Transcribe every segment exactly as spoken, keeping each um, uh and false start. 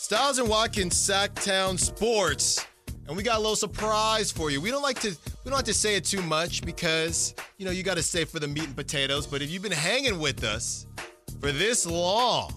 Styles and Watkins, Sacktown Sports, and we got a little surprise for you. We don't like to we don't like to say it too much because, you know, you got to stay for the meat and potatoes. But if you've been hanging with us for this long,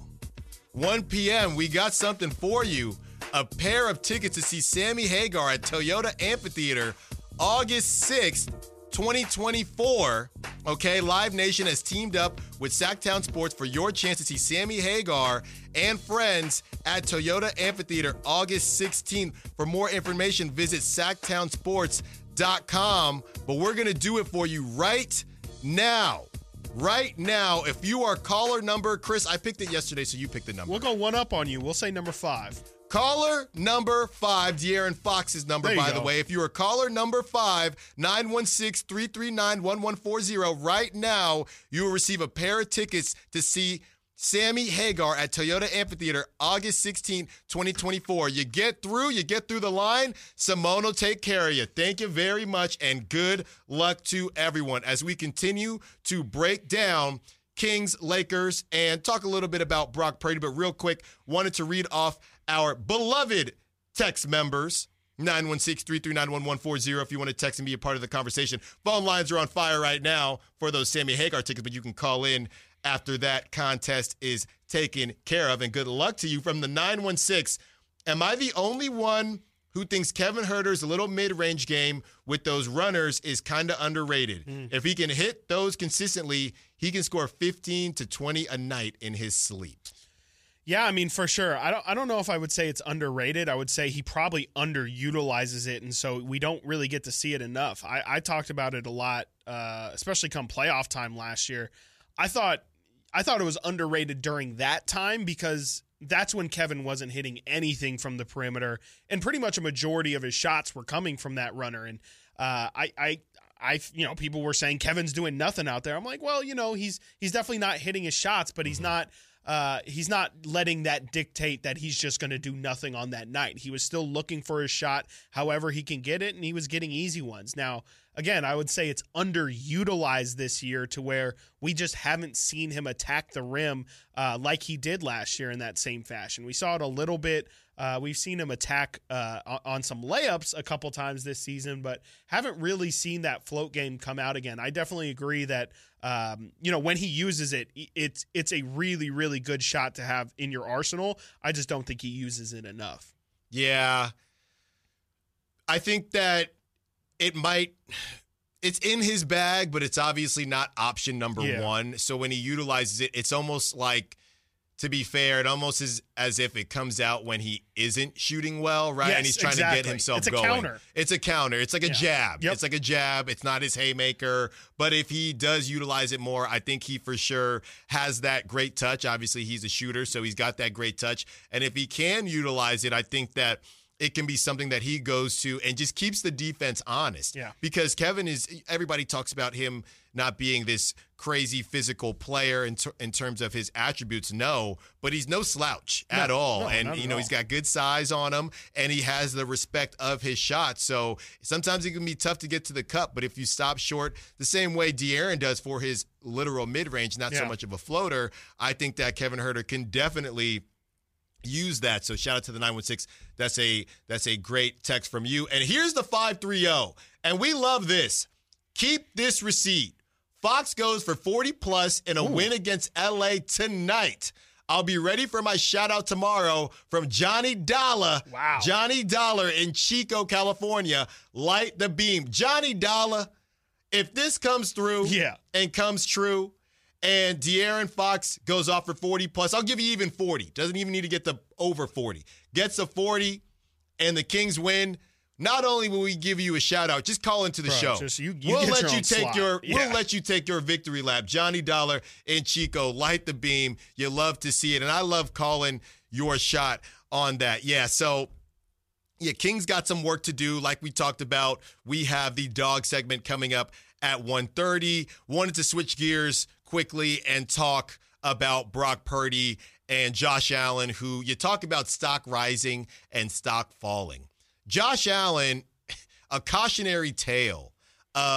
one p.m., we got something for you. A pair of tickets to see Sammy Hagar at Toyota Amphitheater August sixth, twenty twenty-four. Okay, Live Nation has teamed up with Sacktown Sports for your chance to see Sammy Hagar and friends at Toyota Amphitheater August sixteenth. For more information, visit sacktown sports dot com. But we're going to do it for you right now. Right now, if you are caller number, Chris, I picked it yesterday, so you picked the number. We'll go one up on you. We'll say number five. Caller number five, De'Aaron Fox's number, by go. the way. If you are caller number five, nine one six, three three nine, one one four zero, right now, you will receive a pair of tickets to see Sammy Hagar at Toyota Amphitheater August sixteenth, twenty twenty-four. You get through, you get through the line, Simone will take care of you. Thank you very much, and good luck to everyone as we continue to break down Kings, Lakers, and talk a little bit about Brock Purdy. But real quick, wanted to read off our beloved text members, nine one six, three three nine, one one four zero, if you want to text and be a part of the conversation. Phone lines are on fire right now for those Sammy Hagar tickets, but you can call in after that contest is taken care of. And good luck to you from the nine one six. Am I the only one who thinks Kevin Huerter's little mid-range game with those runners is kind of underrated? Mm. If he can hit those consistently, he can score fifteen to twenty a night in his sleep. Yeah, I mean, for sure. I don't I don't know if I would say it's underrated. I would say he probably underutilizes it, and so we don't really get to see it enough. I, I talked about it a lot, uh, especially come playoff time last year. I thought I thought it was underrated during that time because that's when Kevin wasn't hitting anything from the perimeter, and pretty much a majority of his shots were coming from that runner. And uh, I, I, I, you know, people were saying Kevin's doing nothing out there. I'm like, well, you know, he's he's definitely not hitting his shots, but he's mm-hmm. not. Uh, he's not letting that dictate that he's just going to do nothing on that night. He was still looking for his shot however he can get it, and he was getting easy ones. Now, again, I would say it's underutilized this year to where we just haven't seen him attack the rim uh, like he did last year in that same fashion. We saw it a little bit. Uh, we've seen him attack uh, on some layups a couple times this season, but haven't really seen that float game come out again. I definitely agree that um, you know when he uses it, it's it's a really really good shot to have in your arsenal. I just don't think he uses it enough. Yeah, I think that it might. It's in his bag, but it's obviously not option number yeah. one. So when he utilizes it, it's almost like, to be fair, it almost is as if it comes out when he isn't shooting well, right? Yes, and he's trying exactly. to get himself it's a going. Counter. It's a counter. It's like a yeah. jab. Yep. It's like a jab. It's not his haymaker. But if he does utilize it more, I think he for sure has that great touch. Obviously, he's a shooter, so he's got that great touch. And if he can utilize it, I think that it can be something that he goes to and just keeps the defense honest. Yeah. Because Kevin is, everybody talks about him not being this crazy physical player in, ter- in terms of his attributes. No, but he's no slouch no, at all. No, and, you know, all. he's got good size on him and he has the respect of his shot. So sometimes it can be tough to get to the cup, but if you stop short the same way De'Aaron does for his literal mid-range, not yeah. so much of a floater, I think that Kevin Huerter can definitely use that. So shout out to the nine one six. That's a that's a great text from you. And here's the five three zero. And we love this. Keep this receipt. Fox goes for forty plus in a Ooh. win against L A tonight. I'll be ready for my shout out tomorrow from Johnny Dollar. Wow. Johnny Dollar in Chico, California. Light the beam. Johnny Dollar, if this comes through yeah. and comes true, and De'Aaron Fox goes off for forty plus, I'll give you even forty. Doesn't even need to get the over forty. Gets a forty, and the Kings win. Not only will we give you a shout out, just call into the Bro, show. Just you, you we'll get let your you own take slot. your yeah. we'll let you take your victory lap. Johnny Dollar and Chico, light the beam. You love to see it, and I love calling your shot on that. Yeah, so. Yeah, Kings got some work to do. Like we talked about, we have the dog segment coming up at one thirty. Wanted to switch gears quickly and talk about Brock Purdy and Josh Allen, who you talk about stock rising and stock falling. Josh Allen, a cautionary tale of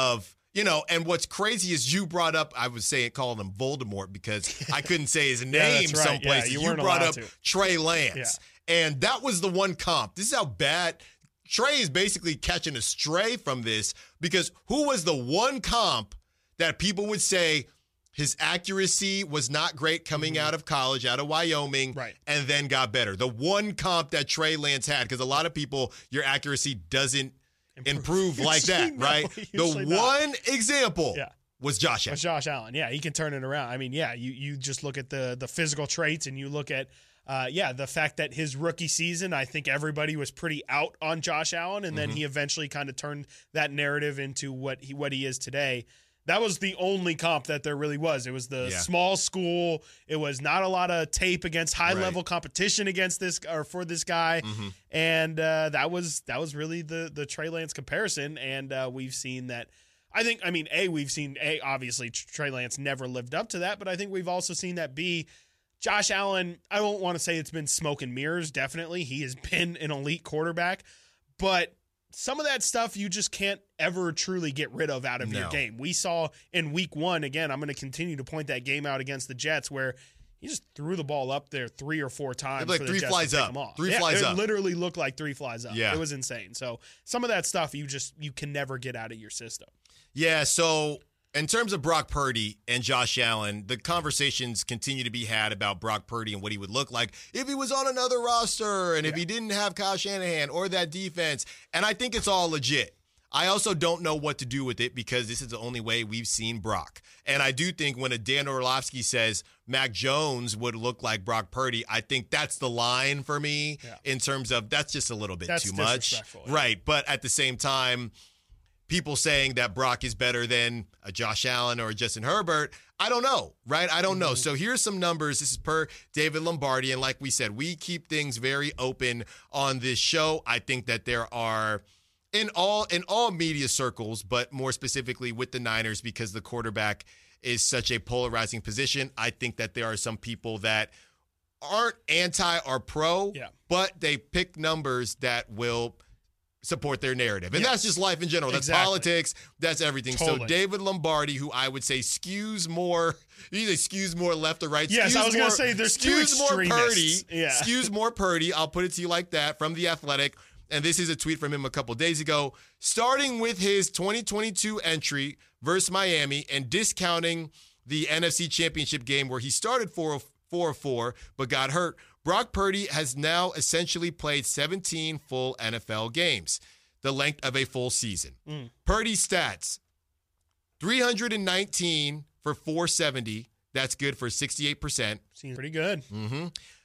You know, and what's crazy is you brought up, I was saying, calling him Voldemort because I couldn't say his name yeah, that's right. someplace. Yeah, you you weren't brought allowed up to. Trey Lance. Yeah. And that was the one comp. This is how bad Trey is basically catching a stray from this because who was the one comp that people would say his accuracy was not great coming mm-hmm. out of college, out of Wyoming, right. and then got better? The one comp that Trey Lance had, because a lot of people, your accuracy doesn't improve like that, no, right? The not. one example yeah. was Josh Allen. Was Josh Allen. Yeah, he can turn it around. I mean, yeah, you you just look at the the physical traits and you look at, uh, yeah, the fact that his rookie season, I think everybody was pretty out on Josh Allen, and then mm-hmm. he eventually kind of turned that narrative into what he what he is today. That was the only comp that there really was. It was the yeah. small school. It was not a lot of tape against high right. level competition against this or for this guy, mm-hmm. and uh, that was that was really the the Trey Lance comparison. And uh, we've seen that. I think. I mean, a we've seen a obviously Trey Lance never lived up to that, but I think we've also seen that b Josh Allen. I won't want to say it's been smoke and mirrors. Definitely, he has been an elite quarterback, but some of that stuff you just can't ever truly get rid of out of no. your game. We saw in week one, again, I'm going to continue to point that game out against the Jets where he just threw the ball up there three or four times. Like for three the Jets flies to pick up. Them off. Three yeah, flies it up. It literally looked like three flies up. Yeah. It was insane. So some of that stuff you just you can never get out of your system. Yeah, so in terms of Brock Purdy and Josh Allen, the conversations continue to be had about Brock Purdy and what he would look like if he was on another roster and yeah. if he didn't have Kyle Shanahan or that defense. And I think it's all legit. I also don't know what to do with it because this is the only way we've seen Brock. And I do think when a Dan Orlovsky says Mac Jones would look like Brock Purdy, I think that's the line for me yeah. in terms of that's just a little bit that's too much. Yeah. Right. But at the same time, people saying that Brock is better than a Josh Allen or a Justin Herbert, I don't know, right? I don't know. So here's some numbers. This is per David Lombardi. And like we said, we keep things very open on this show. I think that there are in all in all media circles, but more specifically with the Niners, because the quarterback is such a polarizing position, I think that there are some people that aren't anti or pro, yeah. but they pick numbers that will support their narrative. And yes. that's just life in general. That's exactly. politics. That's everything. Totally. So David Lombardi, who I would say skews more, either skews more left or right. Yes, I was going to say there's two skews more Purdy. Yeah. Skews more Purdy. I'll put it to you like that from The Athletic. And this is a tweet from him a couple days ago. Starting with his twenty twenty-two entry versus Miami and discounting the N F C Championship game where he started four of four but got hurt, Brock Purdy has now essentially played seventeen full N F L games, the length of a full season. Mm. Purdy's stats, three hundred nineteen for four seventy. That's good for sixty-eight percent. Seems pretty good. Mm-hmm.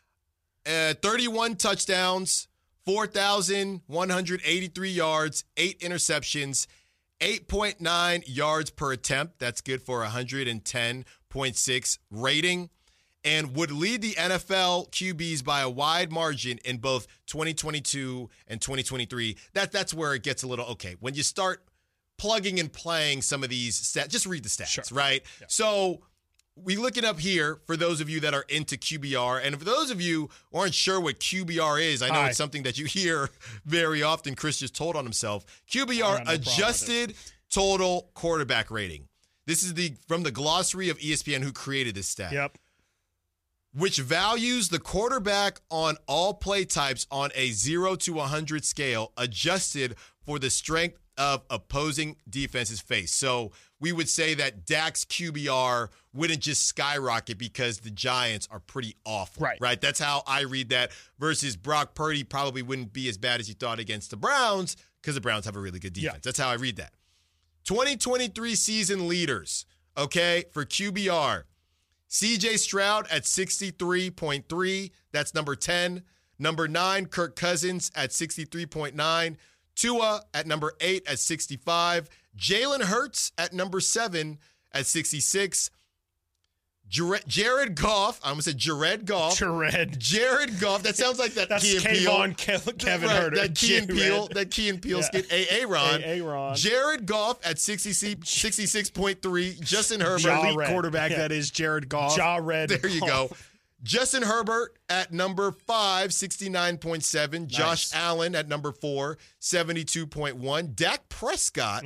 Uh, thirty-one touchdowns, four thousand one hundred eighty-three yards, eight interceptions, eight point nine yards per attempt. That's good for one hundred ten point six rating. And would lead the N F L Q Bs by a wide margin in both twenty twenty-two and twenty twenty-three. That, that's where it gets a little, okay, when you start plugging and playing some of these stats, just read the stats, sure. right? Yeah. So we look it up here for those of you that are into Q B R. And for those of you who aren't sure what Q B R is, I know Hi. it's something that you hear very often. Chris just told on himself. Q B R, no adjusted total quarterback rating. This is the from the glossary of E S P N who created this stat. Yep. Which values the quarterback on all play types on a zero to one hundred scale, adjusted for the strength of opposing defenses face. So we would say that Dak's Q B R wouldn't just skyrocket because the Giants are pretty awful. Right. Right. That's how I read that. Versus Brock Purdy probably wouldn't be as bad as you thought against the Browns because the Browns have a really good defense. Yeah. That's how I read that. twenty twenty-three season leaders, okay, for Q B R. C J Stroud at sixty-three point three. That's number ten. Number nine, Kirk Cousins at sixty-three point nine. Tua at number eight at sixty-five. Jalen Hurts at number seven at sixty-six. Jared, Jared Goff. I almost said Jared Goff. Jared. Jared Goff. That sounds like that That's Key and Kayvon Peele. Ke- Kevin right, Herter. That Key and Peele. That Key and Peele yeah. skit. Aaron. Aaron. Jared Goff at sixty-six point three. Justin Herbert. Elite quarterback yeah. that is Jared Goff. Jared There you Goff. go. Justin Herbert at number five, sixty-nine point seven. Nice. Josh Allen at number four, seventy-two point one. Dak Prescott mm.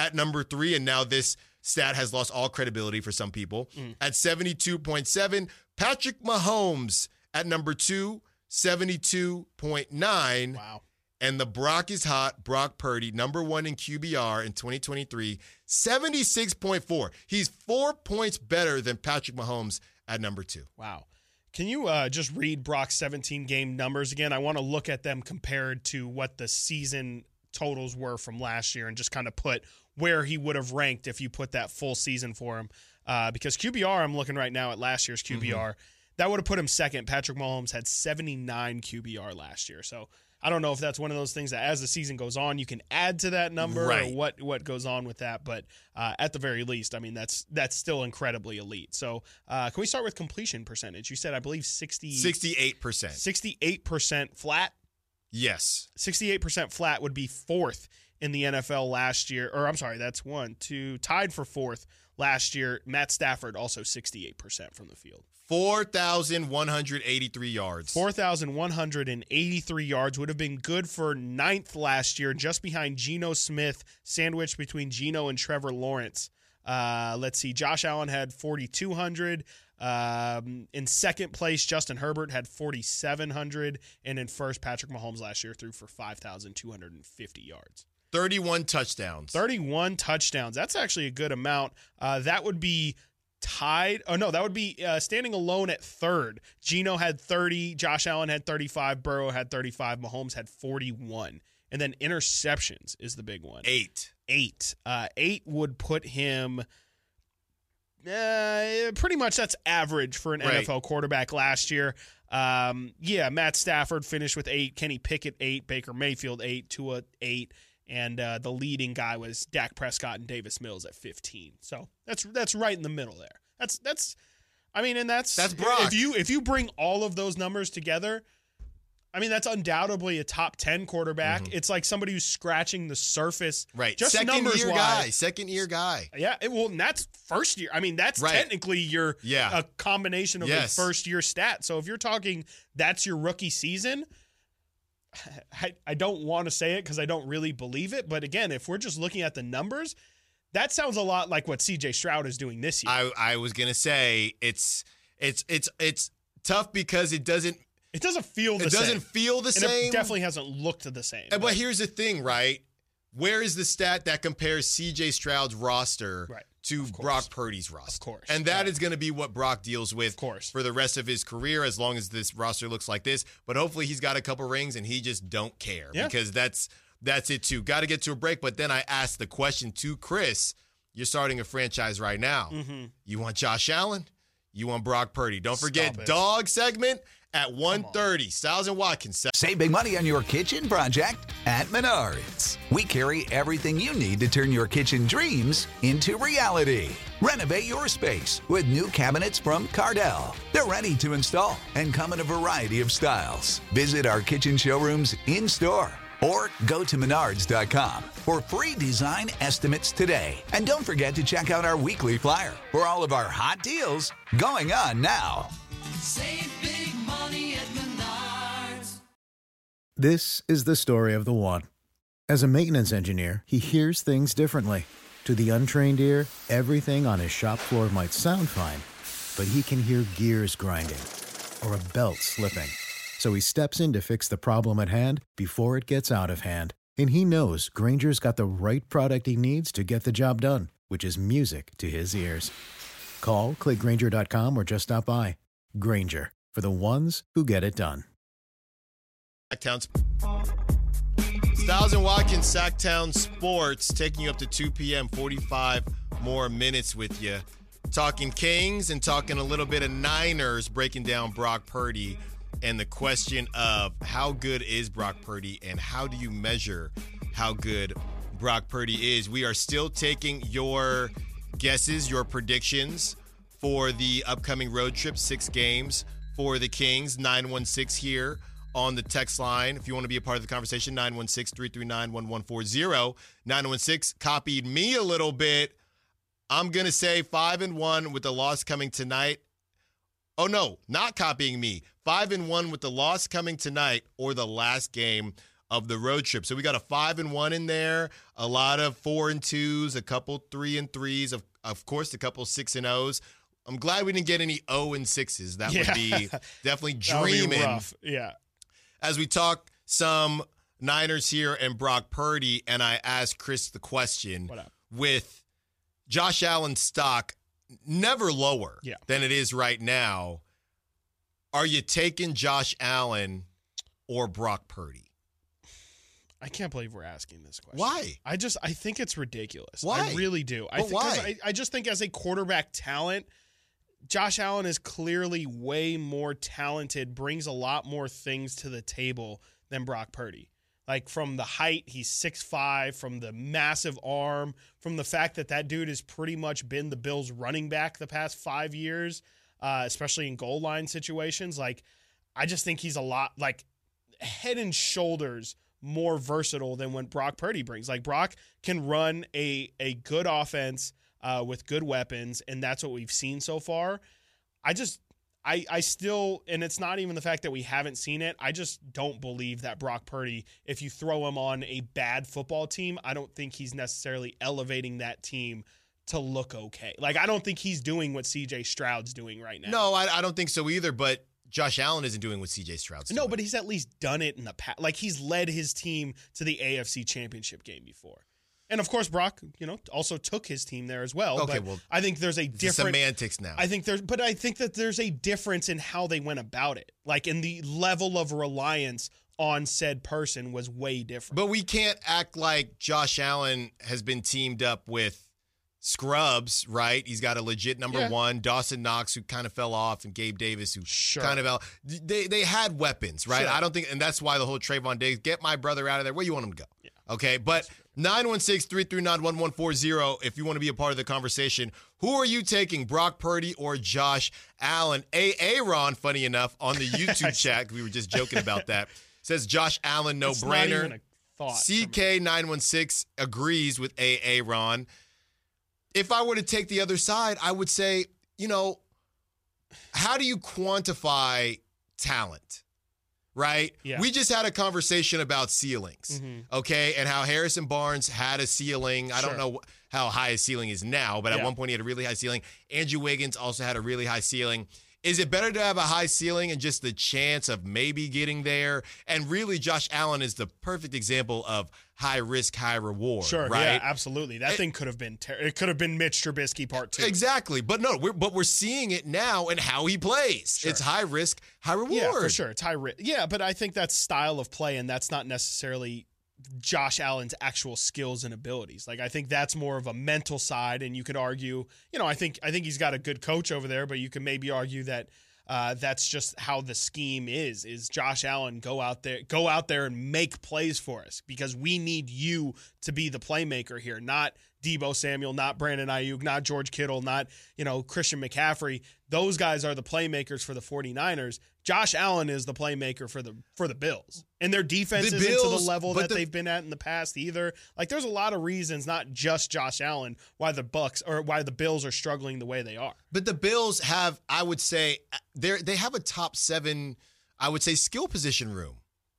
at number three, and now this stat has lost all credibility for some people, mm. at seventy-two point seven. Patrick Mahomes at number two, seventy-two point nine. Wow. And the Brock is hot, Brock Purdy, number one in Q B R in twenty twenty-three, seventy-six point four. He's four points better than Patrick Mahomes at number two. Wow. Can you uh, just read Brock's seventeen-game numbers again? I want to look at them compared to what the season totals were from last year and just kind of put where he would have ranked if you put that full season for him. Uh, because Q B R, I'm looking right now at last year's Q B R, mm-hmm. that would have put him second. Patrick Mahomes had seventy-nine Q B R last year. So I don't know if that's one of those things that as the season goes on, you can add to that number right. or what, what goes on with that. But uh, at the very least, I mean, that's that's still incredibly elite. So uh, can we start with completion percentage? You said, I believe, sixty sixty-eight percent. sixty-eight percent flat? Yes. sixty-eight percent flat would be fourth in the N F L last year. Or I'm sorry, that's one, two, tied for fourth last year. Matt Stafford also sixty-eight percent from the field. four thousand one hundred eighty-three yards. four thousand one hundred eighty-three yards would have been good for ninth last year, just behind Geno Smith, sandwiched between Geno and Trevor Lawrence. Uh, let's see. Josh Allen had forty-two hundred. Um, in second place, Justin Herbert had forty-seven hundred. And in first, Patrick Mahomes last year threw for five thousand two hundred fifty yards. thirty-one touchdowns. thirty-one touchdowns. That's actually a good amount. Uh, that would be tied. Oh, no, that would be uh, standing alone at third. Geno had thirty. Josh Allen had thirty-five. Burrow had thirty-five. Mahomes had forty-one. And then interceptions is the big one. Eight. Eight. Uh, eight would put him uh, pretty much that's average for an right. N F L quarterback last year. Um, yeah, Matt Stafford finished with eight. Kenny Pickett, eight. Baker Mayfield, eight. Tua, eight. And uh, the leading guy was Dak Prescott and Davis Mills at fifteen. So that's that's right in the middle there. That's that's, I mean, and that's that's Brock. If you if you bring all of those numbers together, I mean, that's undoubtedly a top ten quarterback. Mm-hmm. It's like somebody who's scratching the surface. Right. Just second numbers year wise. guy. Second year guy. Yeah. It, well, and that's first year. I mean, that's right. technically your yeah. a combination of yes. a first year stat. So if you're talking that's your rookie season, I, I don't want to say it because I don't really believe it. But again, if we're just looking at the numbers, that sounds a lot like what C J Stroud is doing this year. I, I was gonna say it's it's it's it's tough because it doesn't it doesn't feel the it same. doesn't feel the and same. It definitely hasn't looked the same. But, but here's the thing, right? Where is the stat that compares C J Stroud's roster right. to Brock Purdy's roster? Of course. And that yeah. is going to be what Brock deals with of course. for the rest of his career as long as this roster looks like this. But hopefully he's got a couple rings and he just don't care yeah. because that's that's it too. Got to get to a break. But then I asked the question to Chris, you're starting a franchise right now. Mm-hmm. You want Josh Allen? You want Brock Purdy? Don't forget dog segment at one thirty. Styles and Watkins. Save big money on your kitchen project at Menards. We carry everything you need to turn your kitchen dreams into reality. Renovate your space with new cabinets from Cardell. They're ready to install and come in a variety of styles. Visit our kitchen showrooms in-store or go to menards dot com for free design estimates today. And don't forget to check out our weekly flyer for all of our hot deals going on now. Save big money at Menards. This is the story of the one. As a maintenance engineer, he hears things differently. To the untrained ear, everything on his shop floor might sound fine, but he can hear gears grinding or a belt slipping. So he steps in to fix the problem at hand before it gets out of hand. And he knows Grainger's got the right product he needs to get the job done, which is music to his ears. Call, click Grainger dot com, or just stop by. Grainger, for the ones who get it done. Sacktown. Styles and Watkins, Sacktown Sports, taking you up to two p.m., forty-five more minutes with you. Talking Kings and talking a little bit of Niners, breaking down Brock Purdy and the question of how good is Brock Purdy and how do you measure how good Brock Purdy is. We are still taking your guesses, your predictions for the upcoming road trip, six games for the Kings. nine one six here on the text line. If you want to be a part of the conversation, nine one six, three three nine, one one four zero. nine one six copied me a little bit. I'm going to say five and one with the loss coming tonight. Oh, no, not copying me. Five and one with the loss coming tonight or the last game of the road trip. So we got a five and one in there, a lot of four and twos, a couple three and threes, of of course, a couple six and O's. I'm glad we didn't get any O and sixes. That Yeah. would be definitely That would be dreaming. rough. Yeah. As we talk some Niners here and Brock Purdy, and I asked Chris the question What up? with Josh Allen's stock never lower Yeah. than it is right now. Are you taking Josh Allen or Brock Purdy? I can't believe we're asking this question. Why? I just I think it's ridiculous. Why? I really do. I But think 'cause why? I, I just think as a quarterback talent, Josh Allen is clearly way more talented, brings a lot more things to the table than Brock Purdy. Like from the height, he's six five, from the massive arm, from the fact that that dude has pretty much been the Bills running back the past five years, uh, especially in goal line situations. Like, I just think he's a lot, like, head and shoulders more versatile than what Brock Purdy brings. Like, Brock can run a a good offense uh, with good weapons, and that's what we've seen so far. I just, I, I still, and it's not even the fact that we haven't seen it. I just don't believe that Brock Purdy, if you throw him on a bad football team, I don't think he's necessarily elevating that team to look okay. Like, I don't think he's doing what C J Stroud's doing right now. No, I, I don't think so either, but Josh Allen isn't doing what C J Stroud's doing. No, but he's at least done it in the past. Like, he's led his team to the A F C Championship game before. And, of course, Brock, you know, also took his team there as well. Okay, but well, I think there's a It's different semantics now. I think there's, but I think that there's a difference in how they went about it. Like, in the level of reliance on said person was way different. But we can't act like Josh Allen has been teamed up with scrubs, right? He's got a legit number Yeah. one, Dawson Knox, who kind of fell off, and Gabe Davis, who Sure. kind of fell. They they had weapons, right? Sure. I don't think, and that's why the whole Trayvon Diggs, get my brother out of there. Where you want him to go? Okay, but nine one six, three three nine, one one four zero if you want to be a part of the conversation. Who are you taking, Brock Purdy or Josh Allen? A. Aaron, funny enough, on the YouTube chat, we were just joking about that, says Josh Allen, It's not no-brainer. even a thought. C K nine one six agrees with A A Ron. If I were to take the other side, I would say, you know, how do you quantify talent? Right? Yeah. We just had a conversation about ceilings, Mhm. okay? And how Harrison Barnes had a ceiling. I don't Sure. know how high his ceiling is now, but at Yeah. one point he had a really high ceiling. Andrew Wiggins also had a really high ceiling. Is it better to have a high ceiling and just the chance of maybe getting there? And really, Josh Allen is the perfect example of high risk, high reward. Sure, right? yeah, absolutely. That It- thing could have been ter- it could have been Mitch Trubisky part two. Exactly. But no, we're, but we're seeing it now in how he plays. Sure. It's high risk, high reward. Yeah, for sure. It's high risk. Yeah, but I think that's style of play, and that's not necessarily Josh Allen's actual skills and abilities. Like, I think that's more of a mental side, and you could argue, you know, I think I think he's got a good coach over there, but you could maybe argue that uh, that's just how the scheme is. Is Josh Allen go out there, go out there and make plays for us because we need you to be the playmaker here, not Deebo Samuel, not Brandon Ayuk, not George Kittle, not, you know, Christian McCaffrey. Those guys are the playmakers for the 49ers. Josh Allen is the playmaker for the for the Bills. And their defense The isn't to the Bills, level but that the- they've been at in the past either. Like, there's a lot of reasons, not just Josh Allen, why the Bucks or why the Bills are struggling the way they are. But the Bills have, I would say, they they have a top seven, I would say, skill position room.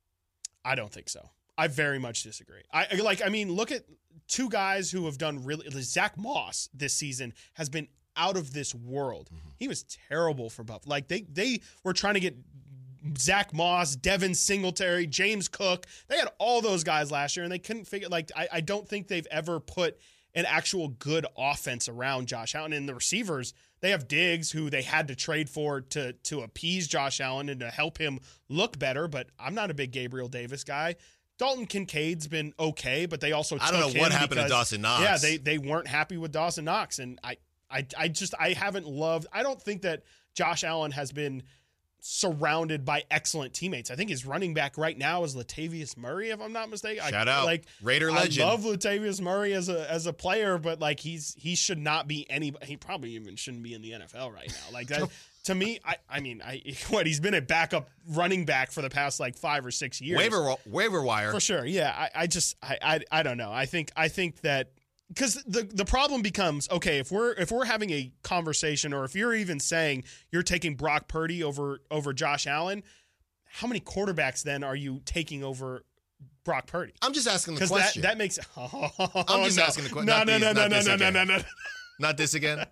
I don't think so. I very much disagree. I like. I mean, look at two guys who have done really. Zach Moss this season has been out of this world. Mm-hmm. He was terrible for Buff. Like they they were trying to get Zach Moss, Devin Singletary, James Cook. They had all those guys last year, and they couldn't figure. Like I, I don't think they've ever put an actual good offense around Josh Allen. And the receivers, they have Diggs, who they had to trade for to to appease Josh Allen and to help him look better. But I'm not a big Gabriel Davis guy. Dalton Kincaid's been okay, but they also I don't took know what him happened to because- Dawson Knox. Yeah, they they weren't happy with Dawson Knox, and I I I just I haven't loved. I don't think that Josh Allen has been surrounded by excellent teammates. I think his running back right now is Latavius Murray, if I'm not mistaken. Shout I, out. like Raider legend. I love Latavius Murray as a as a player, but like he's he should not be any. He probably even shouldn't be in the N F L right now. Like that. To me, I, I mean, I what he's been a backup running back for the past like five or six years. Waiver waiver wire. For sure, yeah. I, I just I, I I don't know. I think I think that because the the problem becomes, okay, if we're if we're having a conversation, or if you're even saying you're taking Brock Purdy over over Josh Allen, how many quarterbacks then are you taking over Brock Purdy. I'm just asking the Because that, question. that makes oh, I'm just no. asking the question. No, Not no, these, no, no, not no, this no, no, again. no, no. Not this again.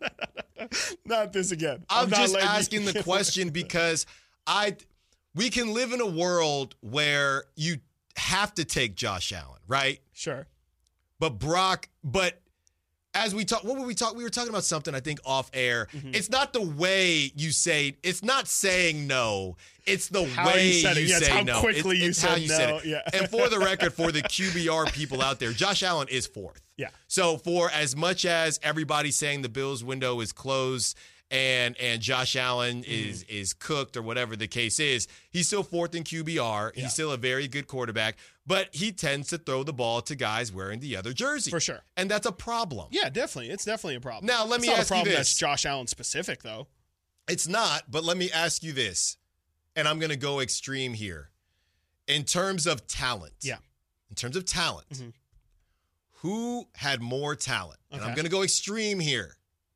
Not this again. I'm not just letting you- asking the question because I we can live in a world where you have to take Josh Allen, right? Sure. But Brock, but as we talk, what were we talking? We were talking about something, I think, off air. Mm-hmm. It's not the way you say, it's not saying no. It's the How way you said it. Yes, say how no. quickly it's, you it's said how you said no. it. Yeah. And for the record, for the Q B R people out there, Josh Allen is fourth. Yeah. So for as much as everybody's saying the Bills window is closed and and Josh Allen Mm-hmm. is is cooked or whatever the case is, he's still fourth in Q B R. He's Yeah. still a very good quarterback, but he tends to throw the ball to guys wearing the other jersey. For sure. And that's a problem. Yeah, definitely. It's definitely a problem. Now, let it's me not ask a you problem this. that's Josh Allen specific, though. It's not, but let me ask you this, and I'm going to go extreme here. In terms of talent. Yeah. In terms of talent. Mhm. Who had more talent? And I'm Okay. going to go extreme here.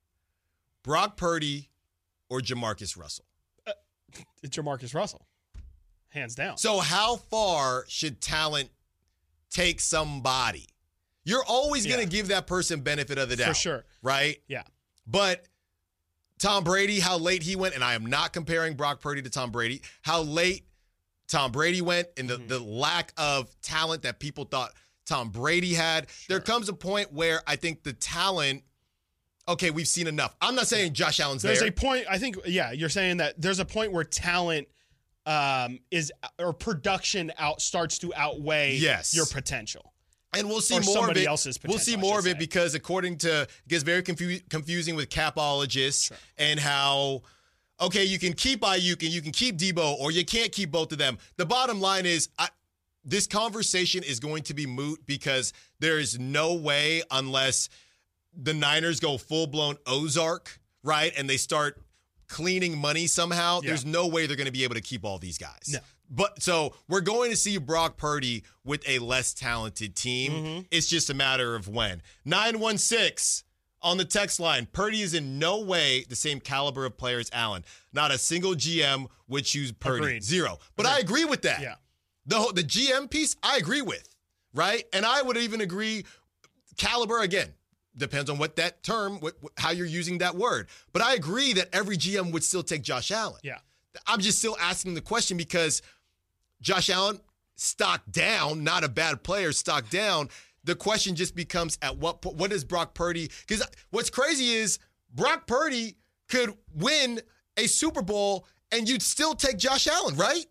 Brock Purdy or Jamarcus Russell? It's Jamarcus Russell. Hands down. So how far should talent take somebody? You're always going Yeah. to give that person benefit of the doubt. For sure. Right? Yeah. But Tom Brady, how late he went, and I am not comparing Brock Purdy to Tom Brady, how late Tom Brady went and the, Mm-hmm. the lack of talent that people thought Tom Brady had. There comes a point where I think the talent, okay, we've seen enough. I'm not saying Josh Allen's There's there. a point, I think, yeah, you're saying that there's a point where talent um, is, or production out starts to outweigh Yes. your potential. And we'll see Or more of somebody it. else's We'll see potential, I more of should it say. because according to it gets very confu- confusing with capologists and how okay, you can keep Ayuk and you can keep Debo or you can't keep both of them. The bottom line is I, this conversation is going to be moot because there is no way unless the Niners go full-blown Ozark, right? And they start cleaning money somehow. Yeah. There's no way they're going to be able to keep all these guys. No. But so we're going to see Brock Purdy with a less talented team. Mm-hmm. It's just a matter of when. nine one six on the text line. Purdy is in no way the same caliber of player as Allen. Not a single G M would choose Purdy. Agreed. Zero. But I agree with that. Yeah. The whole- the G M piece, I agree with, right? And I would even agree caliber again. Depends on what that term, what, how you're using that word. But I agree that every G M would still take Josh Allen. Yeah. I'm just still asking the question because Josh Allen, stock down, not a bad player, stock down. The question just becomes at what po- what is Brock Purdy? Because what's crazy is Brock Purdy could win a Super Bowl and you'd still take Josh Allen, right?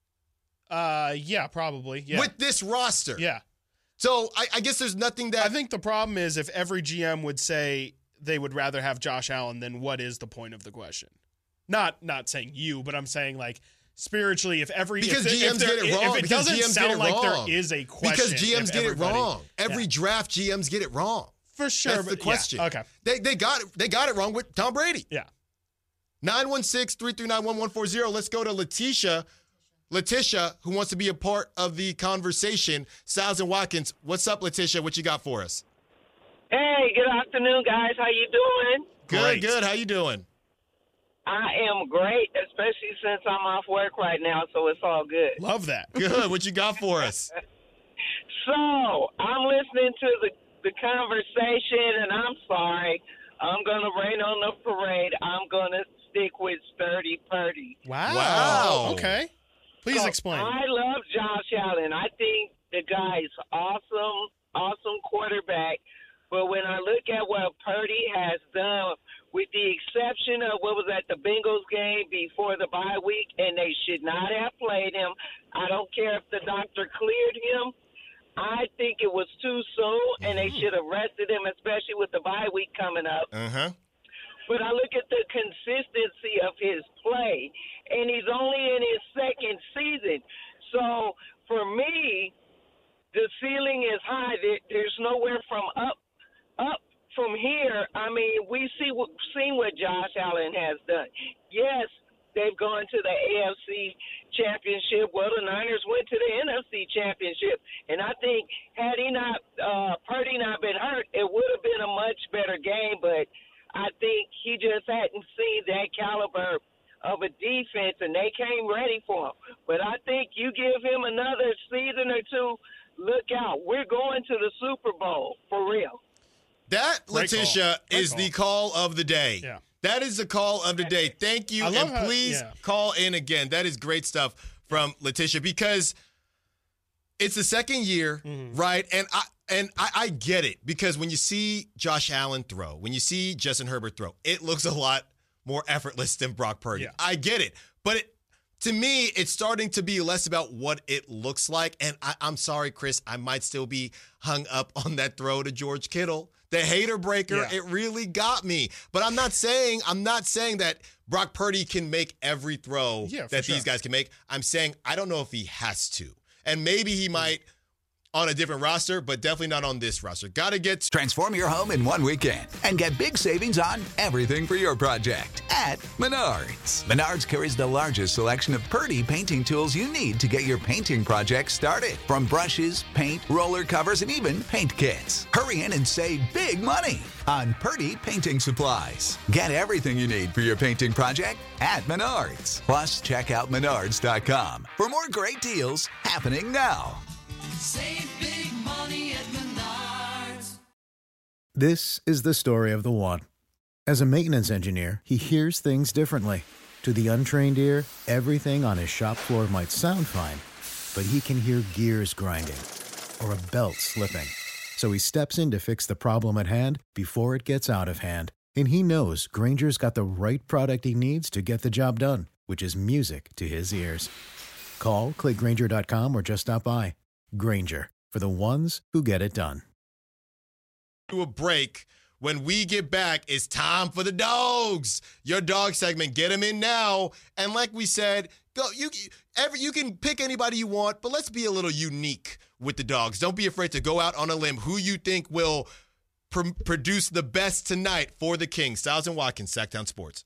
Uh, yeah, probably. Yeah. With this roster. yeah. So I, I guess there's nothing that I think the problem is if every G M would say they would rather have Josh Allen, then what is the point of the question? Not not saying you, but I'm saying like spiritually, if every because if, G Ms if there- get it wrong. if it because doesn't G Ms sound get it like wrong. there is a question, because G Ms if get it everybody- wrong. Every Yeah. draft G Ms get it wrong. for sure. That's but the question. Yeah, okay, They they got it. They got it wrong with Tom Brady. yeah. nine one six, three three nine, one one four zero. Let's go to Letitia. Letitia, who wants to be a part of the conversation. Styles and Watkins. What's up, Letitia? What you got for us? Hey, good afternoon, guys. How you doing? Good, Great. good. How you doing? I am great, especially since I'm off work right now, so it's all good. Love that. Good. What you got for us? So I'm listening to the the conversation, and I'm sorry. I'm gonna rain on the parade. I'm gonna stick with Sturdy Purdy. Wow. Wow. Okay. Please So, explain. I love Josh Allen. I think the guy's awesome, awesome quarterback. But when I look at what Purdy has done, with the exception of what was at the Bengals game before the bye week, and they should not have played him. I don't care if the doctor cleared him. I think it was too soon, and they should have rested him, especially with the bye week coming up. Uh-huh. But I look at the consistency of his play, and he's only in his second season. So for me, the ceiling is high. There, there's nowhere from up, up from here. I mean, we see what seen what Josh Allen has done. Yes, they've gone to the A F C Championship. Well, the Niners went to the N F C Championship, and I think had he not, uh, Purdy not been hurt, it would have been a much better game. But I think he just hadn't seen that caliber of a defense, and they came ready for him. But I think you give him another season or two, look out. We're going to the Super Bowl, for real. That, Great Letitia, call. is Great the call of the day. Yeah. That is the call of the day. Thank you, I love and how- please yeah. call in again. That is great stuff from Letitia because it's the second year, Mm-hmm. right? And I and I, I get it because when you see Josh Allen throw, when you see Justin Herbert throw, it looks a lot more effortless than Brock Purdy. Yeah. I get it, but it, to me, it's starting to be less about what it looks like. And I, I'm sorry, Chris, I might still be hung up on that throw to George Kittle. The hater breaker, Yeah. it really got me. But I'm not saying I'm not saying that Brock Purdy can make every throw Yeah, for that sure. these guys can make. I'm saying I don't know if he has to. And maybe he might on a different roster, but definitely not on this roster. Got to get to Transform your home in one weekend and get big savings on everything for your project at Menards. Menards carries the largest selection of Purdy painting tools you need to get your painting project started. From brushes, paint, roller covers, and even paint kits. Hurry in and save big money on Purdy painting supplies. Get everything you need for your painting project at Menards. Plus, check out menards dot com for more great deals happening now. Save big money at Menards. This is the story of the one. As a maintenance engineer, he hears things differently. To the untrained ear, everything on his shop floor might sound fine, but he can hear gears grinding or a belt slipping. So he steps in to fix the problem at hand before it gets out of hand. And he knows Granger's got the right product he needs to get the job done, which is music to his ears. Call, click Granger dot com, or just stop by. Granger, for the ones who get it done. a break. When we get back, it's time for the dogs. Your dog segment. Get them in now. And like we said, go. You every you can pick anybody you want, but let's be a little unique with the dogs. Don't be afraid to go out on a limb. Who you think will pr- produce the best tonight for the Kings? Styles and Watkins, Sacktown Sports.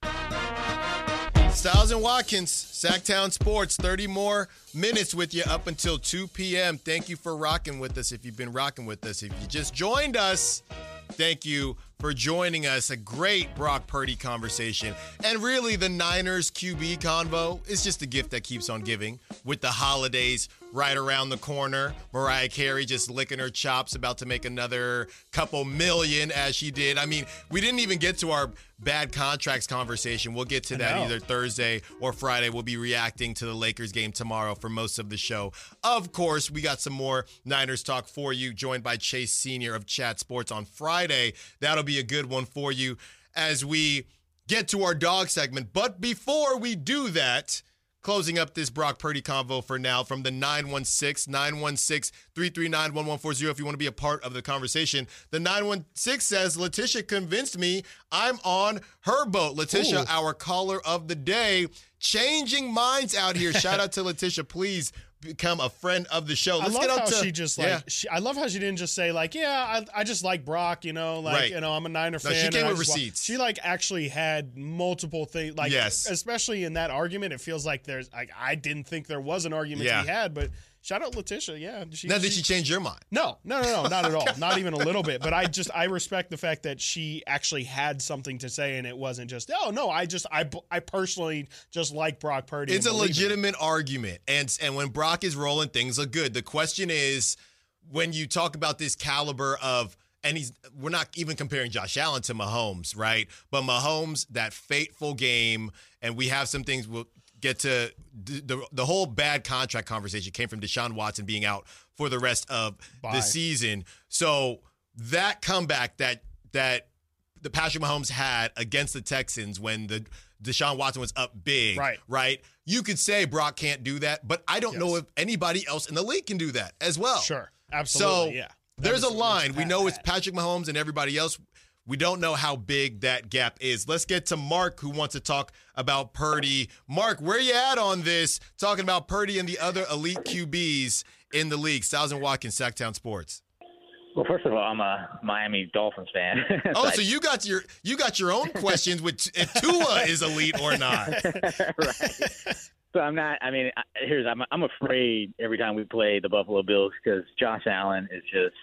Styles and Watkins, Sacktown Sports. thirty more minutes with you up until two p.m. Thank you for rocking with us if you've been rocking with us. If you just joined us, thank you for joining us. A great Brock Purdy conversation. And really, the Niners Q B convo is just a gift that keeps on giving with the holidays right around the corner. Mariah Carey just licking her chops, about to make another couple million as she did. I mean, we didn't even get to our bad contracts conversation. We'll get to that either Thursday or Friday. We'll be reacting to the Lakers game tomorrow for most of the show. Of course, we got some more Niners talk for you, joined by Chase Senior of Chat Sports on Friday. That'll be a good one for you as we get to our dog segment. But before we do that, closing up this Brock Purdy convo for now from the nine one six, nine one six, three three nine, one one four zero if you want to be a part of the conversation. The nine one six says, Letitia convinced me I'm on her boat. Letitia, Ooh. our caller of the day, changing minds out here. Shout out to Letitia. Please become a friend of the show. Let's I love get up how to she just like. yeah. She, I love how she didn't just say like, yeah, I, I just like Brock. You know, like Right. you know, I'm a Niner No, fan. she and came I with just wa-" receipts. She like actually had multiple things. Like, Yes. especially in that argument, it feels like there's. Like, I didn't think there was an argument Yeah. to be had, but shout out Letitia. Yeah, she, Now, did she change your mind? No, no, no, no, not at all. Not even a little bit. But I just I respect the fact that she actually had something to say, and it wasn't just oh no, I just I I personally just like Brock Purdy. It's and a believe in him." legitimate argument. And and when Brock is rolling, things look good. The question is, when you talk about this caliber of, and he's we're not even comparing Josh Allen to Mahomes, right? But Mahomes, that fateful game, and we have some things we'll get to. The, the, the whole bad contract conversation came from Deshaun Watson being out for the rest of Bye. the season. So that comeback that that the Patrick Mahomes had against the Texans when the Deshaun Watson was up big, Right. right? You could say Brock can't do that, but I don't Yes. know if anybody else in the league can do that as well. Sure, absolutely, So yeah. there's That a is- line. it's We Pat- know it's Pat. Patrick Mahomes and everybody else. We don't know how big that gap is. Let's get to Mark, who wants to talk about Purdy. Mark, where you at on this? Talking about Purdy and the other elite Q Bs in the league. Styles and Watkins, Sacktown Sports. Well, first of all, I'm a Miami Dolphins fan. Oh, But- so you got your you got your own questions with if Tua is elite or not. right. So I'm not. I mean, I- here's I'm. I'm afraid every time we play the Buffalo Bills because Josh Allen is just.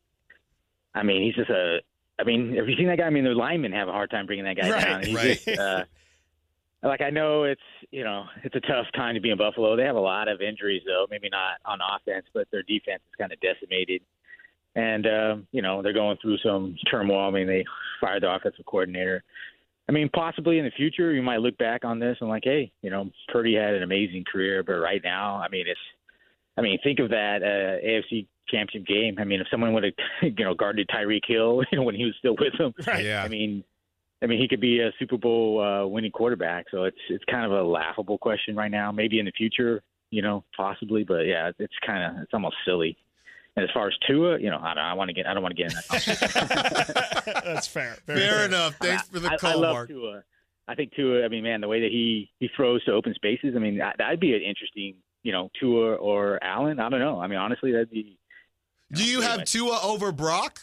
I mean, he's just a. I mean, have you seen that guy? I mean, the linemen have a hard time bringing that guy Right, down. He's right. Just, uh, like I know it's you know it's a tough time to be in Buffalo. They have a lot of injuries though. Maybe not on offense, but their defense is kind of decimated. And um, you know they're going through some turmoil. I mean, they fired the offensive coordinator. I mean, possibly in the future you might look back on this and like, hey, you know, Purdy had an amazing career, but right now, I mean, it's. I mean, think of that uh, A F C Championship game. I mean, if someone would have, you know, guarded Tyreek Hill, you know, when he was still with them, Right. Yeah. I mean, I mean, he could be a Super Bowl uh, winning quarterback. So it's it's kind of a laughable question right now. Maybe in the future, you know, possibly, but yeah, it's kind of it's almost silly. And as far as Tua, you know, I don't I want to get I don't want to get in that. That's fair. Very Fair fair. enough. Thanks for the I, call, I love Mark. Tua. I think Tua. I mean, man, the way that he he throws to open spaces. I mean, that, that'd be an interesting. You know, Tua or Allen. I don't know. I mean, honestly, that'd be. You Do know, you have anyway. Tua over Brock?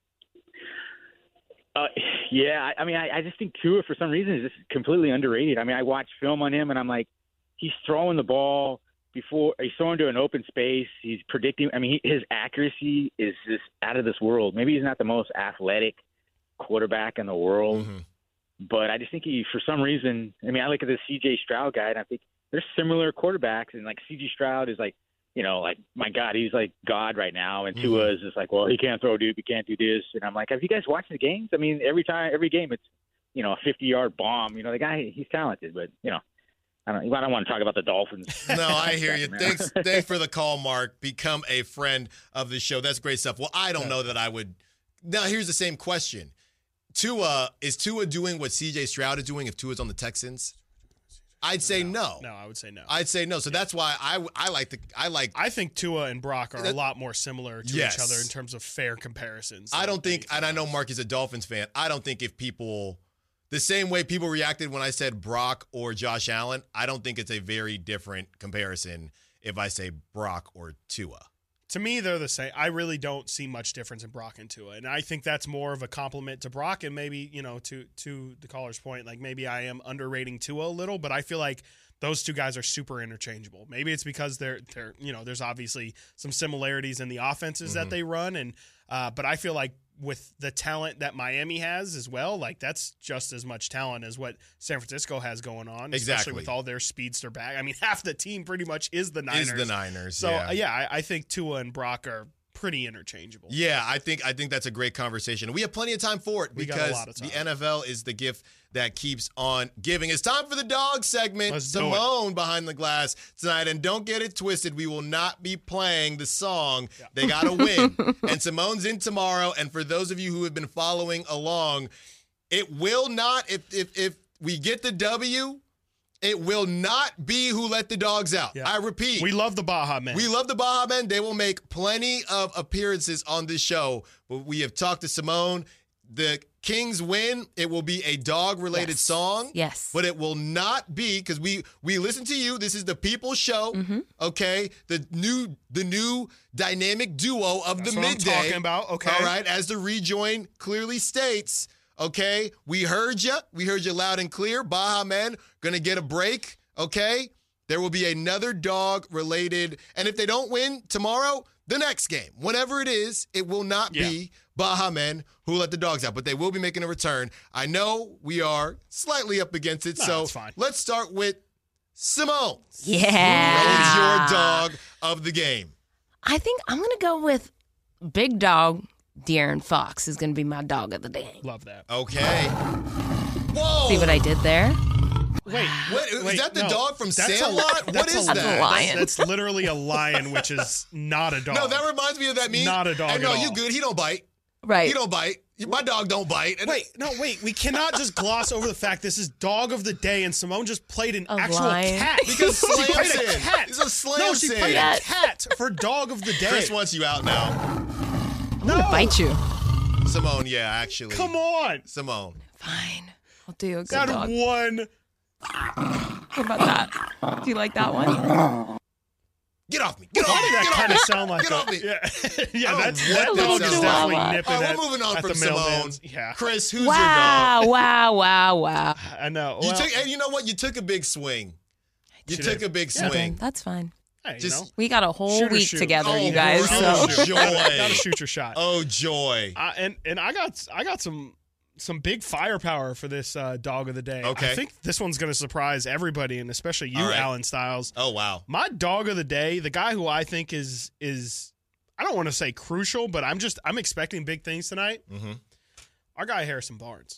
Uh, yeah, I, I mean, I, I just think Tua, for some reason, is just completely underrated. I mean, I watch film on him, and I'm like, he's throwing the ball before he's throwing to an open space. He's predicting. I mean, he, his accuracy is just out of this world. Maybe he's not the most athletic quarterback in the world, Mm-hmm. but I just think he, for some reason, I mean, I look at this C J Stroud guy, and I think they're similar quarterbacks, and like C J Stroud is like, you know, like, my God, he's like God right now. And Mm-hmm. Tua is just like, well, he can't throw, dude. He can't do this. And I'm like, have you guys watched the games? I mean, every time, every game, it's, you know, a fifty-yard bomb. You know, the guy, he's talented, but, you know, I don't, I don't want to talk about the Dolphins. No, I hear you. Man. Thanks, thanks for the call, Mark. Become a friend of the show. That's great stuff. Well, I don't know that I would. Now, here's the same question. Tua, is Tua doing what C J Stroud is doing if Tua's on the Texans? I'd say no. No, I would say no. I'd say no. So that's why I, I like the I like I think Tua and Brock are a That- lot more similar to Yes. each other in terms of fair comparisons. I than don't think, anything and I know else. Mark is a Dolphins fan. I don't think if people, the same way people reacted when I said Brock or Josh Allen, I don't think it's a very different comparison if I say Brock or Tua. To me, they're the same. I really don't see much difference in Brock and Tua, and I think that's more of a compliment to Brock, and maybe, you know, to to the caller's point, like maybe I am underrating Tua a little, but I feel like those two guys are super interchangeable. Maybe it's because they're they're you know, there's obviously some similarities in the offenses Mm-hmm. that they run, and uh, but I feel like with the talent that Miami has as well, like that's just as much talent as what San Francisco has going on, Exactly. especially with all their speedster back. I mean, half the team pretty much is the Niners. Is the Niners. So yeah. uh, yeah, I, I think Tua and Brock are pretty interchangeable. Yeah, I think I think that's a great conversation. We have plenty of time for it We got a because lot of time. the N F L is the gift that keeps on giving. It's time for the dog segment. Let's do it. Simone behind the glass tonight, and don't get it twisted. We will not be playing the song "They Gotta Win." And Simone's in tomorrow. And for those of you who have been following along, it will not. If if if we get the W, it will not be who let the dogs out. Yeah. I repeat. We love the Baja men. We love the Baja Men. They will make plenty of appearances on this show. But we have talked to Simone. The Kings win. It will be a dog-related Yes. song. Yes. But it will not be, because we we listen to you. This is the People's Show. Mm-hmm. Okay, the new the new dynamic duo of That's the what I'm midday. talking about, okay. All right, as the rejoin clearly states. Okay, we heard you. We heard you loud and clear. Baja Men gonna get a break. Okay, there will be another dog-related, and if they don't win tomorrow, the next game, whenever it is, it will not Yeah. be Baja Men who let the dogs out, but they will be making a return. I know we are slightly up against it, No, so it's fine. let's start with Simone. Yeah. Who is your dog of the game? I think I'm going to go with Big Dog. De'Aaron Fox is going to be my dog of the day. Love that. Okay. Whoa. See what I did there? Wait, What, is wait, that the no. dog from That's a- Sandlot? What that's is a- That's that? a lion. That's literally a lion, which is not a dog. No, that reminds me of that meme. Not a dog Hey, no, at you all. good. He don't bite. Right. He don't bite. My dog don't bite. And- Wait, no, wait. We cannot just gloss over the fact this is dog of the day, and Simone just played an A actual lion. cat. Because she played a Slamson. cat. He's a Slamson. No, she played Yes. a cat for dog of the day. Chris wants you out now. I'm going to bite you. Simone, yeah, actually. Come on. Simone. Fine. I'll do you a good That dog. one. What about that? Do you like that one? Get off me. Get Why off me. did that Get off kind me. of sound like Get a, off me. Yeah, yeah Oh, that's, what that that dog is sounds definitely like. nipping All right, at, we're moving on at from the Simone. mailman's. Yeah, Chris, who's Wow, your dog? wow, wow, wow. I know. You Well, took, and you know what? You took a big swing. You She took did. a big Yeah. swing. That's fine. hey, you Just- know, We got a whole Shoot or week shoot. together, Oh, you guys. shoot So or shoot. gotta, Joy. gotta shoot your shot. Oh, joy. I, and and I got I got some some big firepower for this uh, dog of the day. Okay. I think this one's going to surprise everybody, and especially you, All right. Alan Styles. Oh, wow. My dog of the day, the guy who I think is is I don't want to say crucial, but I'm just I'm expecting big things tonight. Mm-hmm. Our guy Harrison Barnes.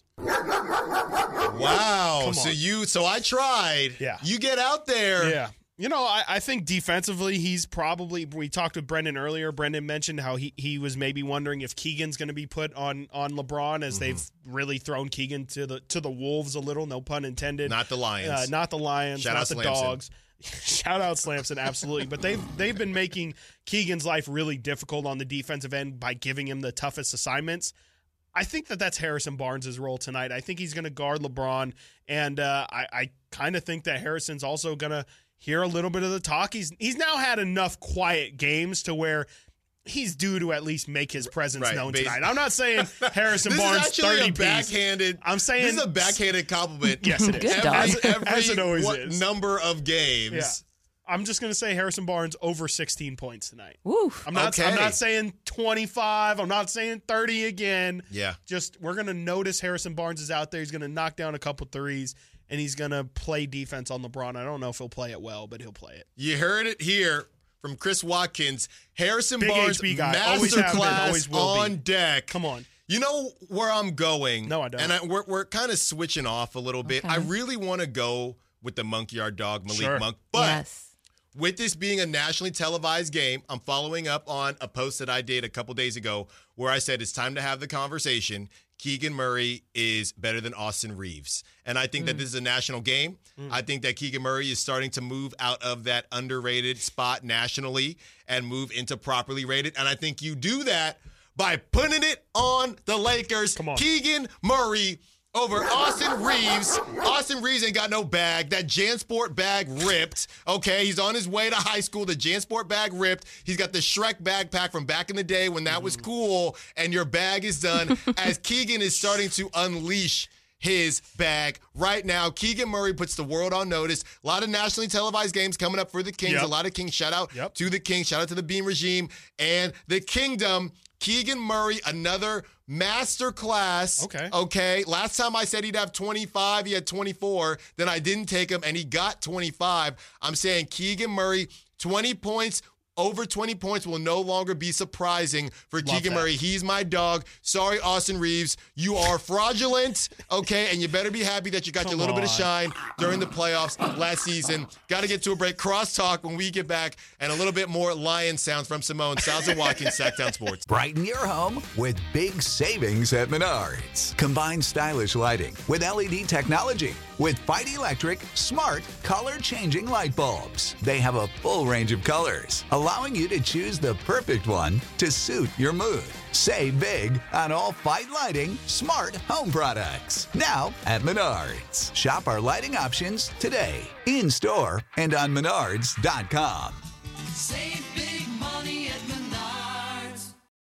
Wow. Come So on. you, so I tried. Yeah. You get out there. Yeah. You know, I, I think defensively, he's probably. We talked with Brendan earlier. Brendan mentioned how he, he was maybe wondering if Keegan's going to be put on on LeBron, as Mm-hmm. they've really thrown Keegan to the to the wolves a little. No pun intended. Not the Lions. Uh, not the Lions. Shout not out the Slamson. dogs. Shout out Slamson, absolutely. But they've they've been making Keegan's life really difficult on the defensive end by giving him the toughest assignments. I think that that's Harrison Barnes' role tonight. I think he's going to guard LeBron, and uh, I, I kind of think that Harrison's also going to hear a little bit of the talk. He's he's now had enough quiet games to where he's due to at least make his presence Right, known bas- tonight. I'm not saying Harrison This Barnes is actually thirty a piece. backhanded. I'm saying this is a backhanded compliment. Yes, it is. Good dog. Every, every As it always what is. number of games. Yeah. I'm just going to say Harrison Barnes over sixteen points tonight. Woo. I'm not. Okay. I'm not saying twenty-five. I'm not saying thirty again. Yeah. Just we're gonna notice Harrison Barnes is out there. He's gonna knock down a couple threes, and he's gonna play defense on LeBron. I don't know if he'll play it well, but he'll play it. You heard it here from Chris Watkins. Harrison Big Barnes H B guy. Always have been, masterclass always will be. on deck. Come on. You know where I'm going? No, I don't. And I, we're we're kind of switching off a little bit. I really want to go with the Monkey Yard Dog, Malik Sure. Monk. But Yes. with this being a nationally televised game, I'm following up on a post that I did a couple days ago where I said it's time to have the conversation. Keegan Murray is better than Austin Reeves. And I think Mm. that this is a national game. I think that Keegan Murray is starting to move out of that underrated spot nationally and move into properly rated. And I think you do that by putting it on the Lakers. Come on. Keegan Murray over Austin Reeves. Austin Reeves ain't got no bag. That JanSport bag ripped. Okay, he's on his way to high school. The JanSport bag ripped. He's got the Shrek backpack from back in the day when that was cool, and your bag is done. As Keegan is starting to unleash his bag right now. Keegan Murray puts the world on notice. A lot of nationally televised games coming up for the Kings. Yep. A lot of Kings. Shout out Yep. to the Kings. Shout out to the Beam regime and the Kingdom. Keegan Murray, another master class. Okay. Okay. Last time I said he'd have twenty-five, he had twenty-four. Then I didn't take him, and he got twenty-five. I'm saying Keegan Murray, twenty points. Over twenty points will no longer be surprising for Keegan that. Murray. He's my dog. Sorry, Austin Reeves. You are fraudulent, okay? And you better be happy that you got your Come little bit of on. shine during the playoffs last season. Got to get to a break. Crosstalk when we get back, and a little bit more lion sounds from Simone. Styles and Watkins, Sacktown Sports. Brighten your home with big savings at Menards. Combine stylish lighting with L E D technology with Fight Electric smart color-changing light bulbs. They have a full range of colors, allowing you to choose the perfect one to suit your mood. Save big on all Fight Lighting smart home products. Now at Menards. Shop our lighting options today, in-store and on menards dot com. Save big money at Menards.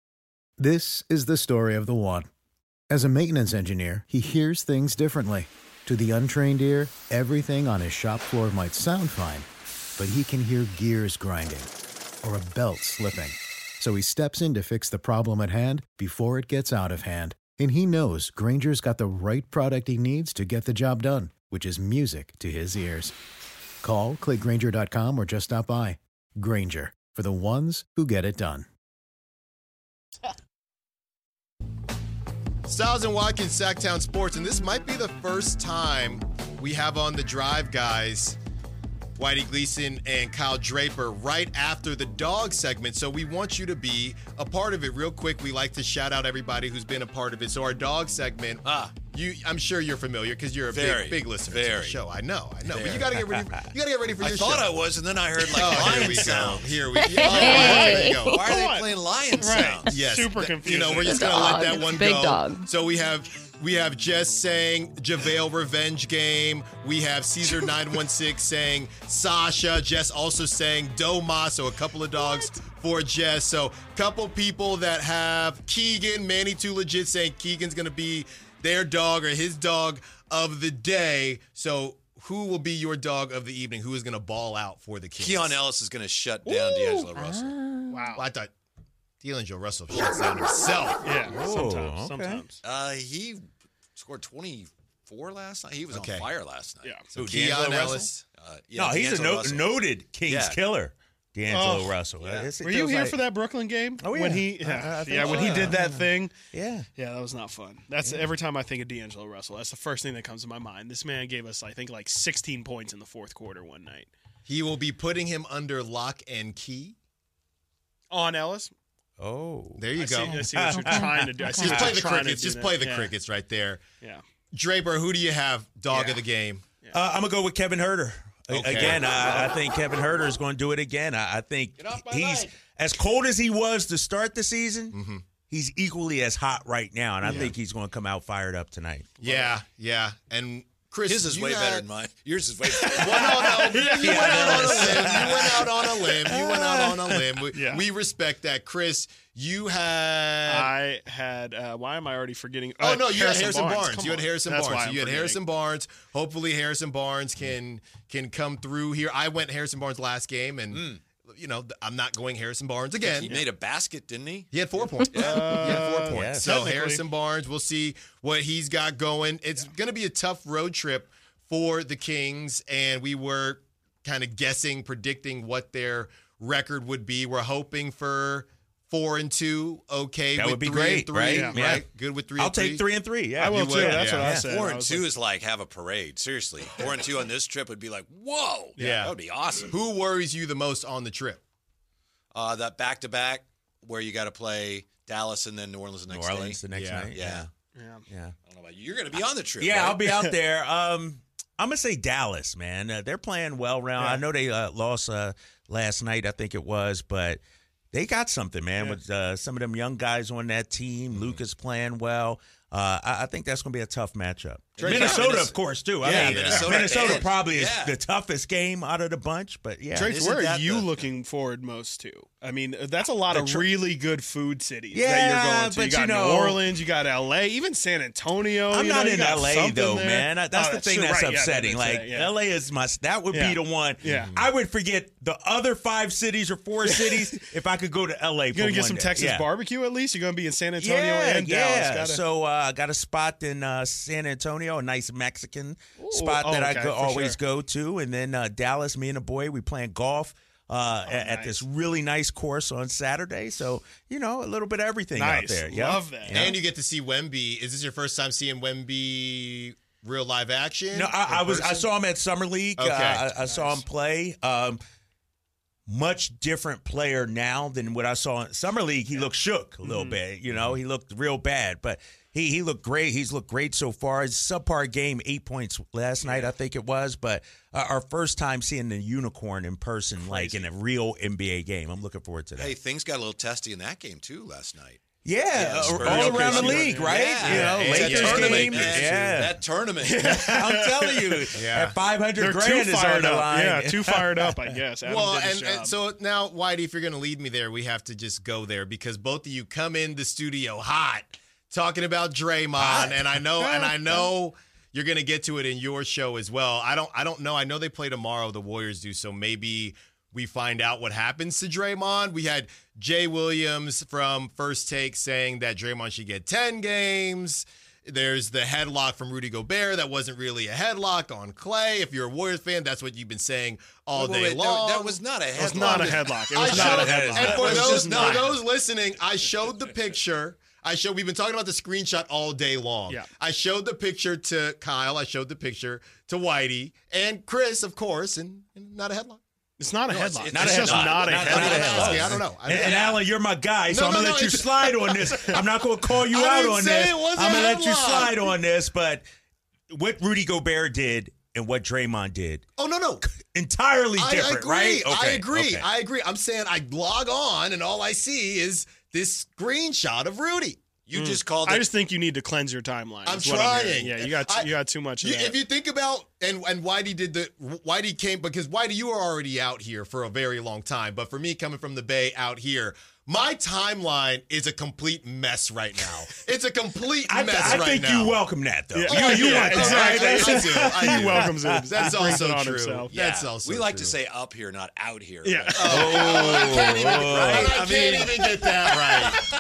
This is the story of the one. As a maintenance engineer, he hears things differently. To the untrained ear, everything on his shop floor might sound fine, but he can hear gears grinding or a belt slipping. So he steps in to fix the problem at hand before it gets out of hand. And he knows Granger's got the right product he needs to get the job done, which is music to his ears. Call, click Granger dot com, or just stop by. Granger, for the ones who get it done. Styles and Watkins, Sacktown Sports, and this might be the first time we have on the Drive guys, Whitey Gleason and Kyle Draper, right after the dog segment. So we want you to be a part of it. Real quick, we like to shout out everybody who's been a part of it. So our dog segment, Ah. you, I'm sure you're familiar because you're a Very, big, big listener to the very. show. I know, I know. But Very. you gotta get ready. You gotta get ready for I your thought show. I was, and then I heard like Oh, here lion we go. sounds. Here we go. Oh, there you go. Why are Come they on. playing lion Right. sounds? Yes. Super th- confusing. You know, we're just gonna Dog. let that It's one big go. dog. So we have we have Jess saying JaVale Revenge Game. We have Caesar nine one six saying Sasha. Jess also saying Doma. So a couple of dogs for Jess. So a couple people that have Keegan, Manny Too Legit saying Keegan's gonna be their dog or his dog of the day. So who will be your dog of the evening? Who is gonna ball out for the Kings? Keon Ellis is going to shut down D'Angelo Russell. Wow. Well, I thought D'Angelo Russell shuts down himself. Yeah. Oh, sometimes. okay. Sometimes. Uh, he scored twenty-four last night. He was Okay. on fire last night. Yeah. So Who, Keon D'Angelo Ellis. Russell? Uh, yeah no, he's a D'Angelo no, Russell. noted Kings Yeah. killer, D'Angelo Oh, Russell. yeah. It's- it Were you feels here like- for that Brooklyn game? Oh, When yeah. he, I- yeah, I think yeah, when so. he did that thing. Yeah. Yeah, that was not fun. That's every time I think of D'Angelo Russell. That's the first thing that comes to my mind. This man gave us, I think, like sixteen points in the fourth quarter one night. He will be putting him under lock and key. On Ellis. Oh. There you I go. see, I see what you're trying to do. I see Just what play you're the trying to crickets. do Just there. play the Yeah. crickets right there. Yeah. Draper, who do you have? Dog Yeah. of the game. Uh, I'm gonna go with Kevin Herter. A- Okay. Again, I, I think Kevin Herter is going to do it again. I, I think he's as cold as he was to start the season. Mm-hmm. He's equally as hot right now, and I think he's going to come out fired up tonight. Yeah, yeah. And Chris, His is you way had- better than mine. Yours is way better. Well, no, no. You went out on a limb. You went out on a limb. You went out on a limb. We, Yeah. we respect that. Chris, you had. I had. Uh, why am I already forgetting? Oh uh, no, you had Harrison Barnes. Come You had on. Harrison That's Barnes. why So I'm you had forgetting. Harrison Barnes. Hopefully Harrison Barnes can can come through here. I went Harrison Barnes last game, and you know I'm not going Harrison Barnes again. He made a basket, didn't he? He had four points. Yeah, he had four points. yeah, so technically. Harrison Barnes, we'll see what he's got going. It's going to be a tough road trip for the Kings, and we were kind of guessing, predicting what their record would be. We're hoping for four and two. Okay, That with would be three great, and three, right? right? Yeah. Good with three. I'll and three. take three and three. Yeah, I will You too. would, That's yeah. what I Yeah. said. Four I and was two like, is like have a parade. Seriously, four and two on this trip would be like, whoa. Yeah. that would be awesome. Who worries you the most on the trip? Uh, that back to back where you got to play Dallas and then New Orleans the New next Orleans day. the next Yeah. night. Yeah. yeah. yeah. I don't know about you. You're going to be on the trip. Yeah, right? I'll be out there. Um, I'm gonna say Dallas, man. Uh, they're playing well round. Yeah. I know they uh, lost uh, last night, I think it was, but they got something, man. Yeah. With uh, some of them young guys on that team, Lucas playing well. Uh, I, I think that's gonna be a tough matchup. Drake- Minnesota, Minnesota- of course, too. I Yeah, mean, Minnesota Minnesota and- probably is yeah. the toughest game out of the bunch, but yeah. Drake, Isn't where are that you the- looking forward most to? I mean, that's a lot The of tr- really good food cities that Yeah, you're going to. but You got you know- New Orleans, you got L A, even San Antonio. I'm you know, not you in got L A something though, there. man. I- That's Oh, the thing true. that's Right, yeah, upsetting. that's like it, yeah. L A is my that would Yeah. be the one. Yeah. I would forget the other five cities or four cities if I could go to L A. You're for going to get one some day. Texas yeah. barbecue at least? You're going to be in San Antonio Yeah, and yeah. Dallas. Gotta- So uh, I got a spot in uh, San Antonio, a nice Mexican spot oh, that I okay, go, for always sure. go to, and then uh, Dallas. Me and the boy, we playing golf. Uh, Oh, at, at nice. this really nice course on Saturday. So, you know, a little bit of everything out Nice. there. Yeah. Love that. Yeah. And you get to see Wemby. Is this your first time seeing Wemby real live action? No, I, I in was. I person? saw him at Summer League. Okay. Uh, I, I saw him play. Um, much different player now than what I saw in Summer League. He looked shook a little Mm-hmm. bit. You know, he looked real bad, but he he looked great. He's looked great so far. His subpar game, eight points last night, I think it was. But uh, our first time seeing the unicorn in person, like in a real N B A game. I'm looking forward to that. Hey, things got a little testy in that game too last night. Yeah, Yeah, uh, Spurs. all around the Yeah. league, right? Yeah. You know, Yeah. Lakers That tournament, game. man. Yeah, That tournament. I'm telling you, Yeah. at five hundred They're grand too is on fired the up. line. Yeah, too fired up, I guess. Adam Well, did his and, and job. so now, Whitey, if you're going to lead me there, we have to just go there because both of you come in the studio hot talking about Draymond, and I know, and I know you're going to get to it in your show as well. I don't, I don't know. I know they play tomorrow. The Warriors do, so maybe we find out what happens to Draymond. We had Jay Williams from First Take saying that Draymond should get ten games. There's the headlock from Rudy Gobert that wasn't really a headlock on Clay. If you're a Warriors fan, that's what you've been saying all Wait, day wait, that- long. That was not a headlock. It was not a headlock. It I was not a showed- headlock. And for It was those, just for not. those listening, I showed the picture. I showed. We've been talking about the screenshot all day long. Yeah. I showed the picture to Kyle. I showed the picture to Whitey and Chris, of course, and, and not a headlock. It's not a No, it's- headlock. it's It's, not a just headlock. not a Not- headlock. not a I'm headlock. asking. I don't know. I And, don't and know. Alan, you're my guy, so No, I'm no, gonna no, let you it's- slide on this. I'm not gonna call you I out didn't on say this. it was a I'm gonna let you headlock. slide on this. But what Rudy Gobert did and what Draymond did, Oh no, no. entirely I different, agree. right? I Okay, agree. okay. I agree. I'm saying I log on and all I see is this screenshot of Rudy. You just called it. I just think you need to cleanse your timeline. I'm is what I'm trying. hearing. yeah, you got I- you got too much of You, that. if you think about and and Whitey did the Whitey came because Whitey, you were already out here for a very long time, but for me coming from the Bay out here, my timeline is a complete mess right now. It's a complete I, mess I right think now. you welcome that though. Yeah. Oh, You, you yeah, want that, exactly. right? I do. I He do. welcomes it. That's He brings also it on true. himself. That's Yeah. also we like true. to say up here, not out here. yeah. Oh, I can't even, Oh. I can't even get that right.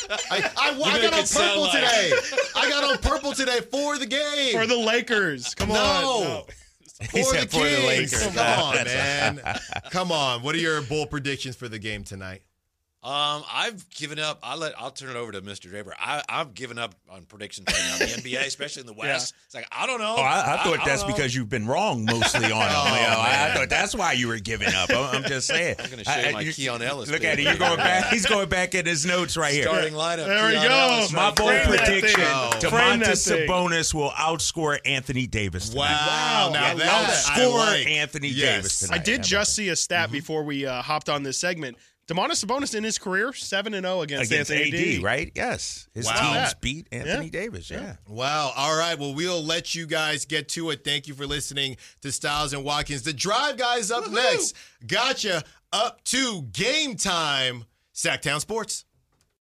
I, I, I make got on it sound purple like- today. I got on purple today for the game. For the Lakers. Come no. on. No. He For the said for the Kings. Lakers. Come on, man. Come on. What are your bold predictions for the game tonight? Um, I've given up. I'll let. I'll turn it over to Mister Draper. I, I've given up on predictions right now. The N B A, especially in the West. It's like I don't know. Oh, I, I thought I that's don't know. because you've been wrong mostly on them. Oh, You know, I, I man. thought that's why you were giving up. I'm, I'm just saying. I'm going to show I- you my you- Keon Ellis. Look pick. at it. You're going back. He's going back in his notes right here. Starting lineup. There we Keon go. Ellis My right bold there. Frame that prediction: thing. Frame that Domantas thing. Sabonis will outscore Anthony Davis tonight. Wow. Now I that love that. I Outscore like. Anthony Yes. Davis tonight. I How did about just that? see a stat before we uh, hopped on this segment. Domantas Sabonis in his career, seven and oh against, against Anthony A D, D. right? Yes, his Wow. teams beat Anthony Yeah. Davis. Yeah. Wow. All right. Well, we'll let you guys get to it. Thank you for listening to Styles and Watkins. The Drive Guys up next. Gotcha. Up to game time. Sacktown Sports.